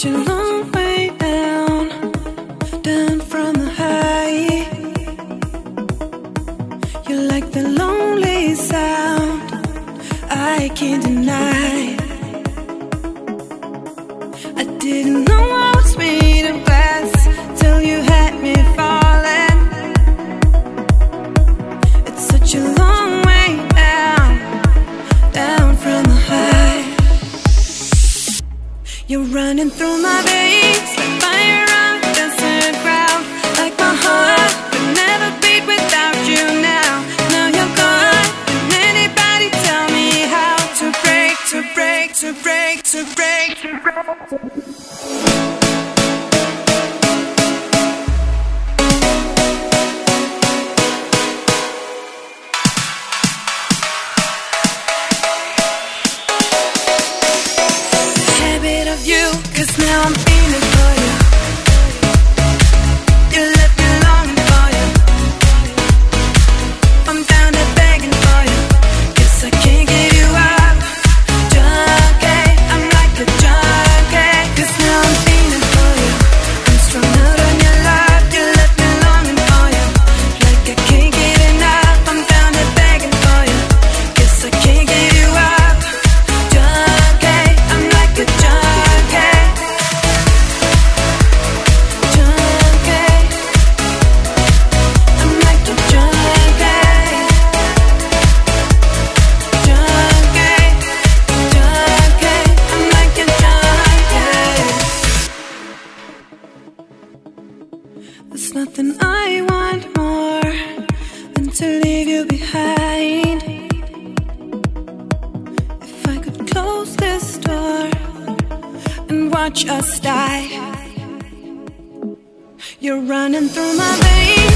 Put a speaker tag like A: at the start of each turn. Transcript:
A: such a long way down, down from the high. You're like the lonely sound I can't deny. I didn't know I was made of glass till you had me falling. It's such a long way down, down from the high. You're running through my veins like fire on a desert ground. Like my heart could never beat without you now. Now you're gone. Can anybody tell me how to break, to break, to break, to break, to break? You, 'cause now I'm feeling for you. You left me longing for you. I'm down to begging for you. Guess I can't get you up. Junkie, I'm like a junkie. 'Cause now I'm feeling for you. I'm strung out on your love. You left me longing for you. Like I can't get enough. I'm down to begging for you. Guess I can't get you up. Junkie, I'm like a junkie. There's nothing I want more than to leave you behind. If I could close this door and watch us die. You're running through my veins.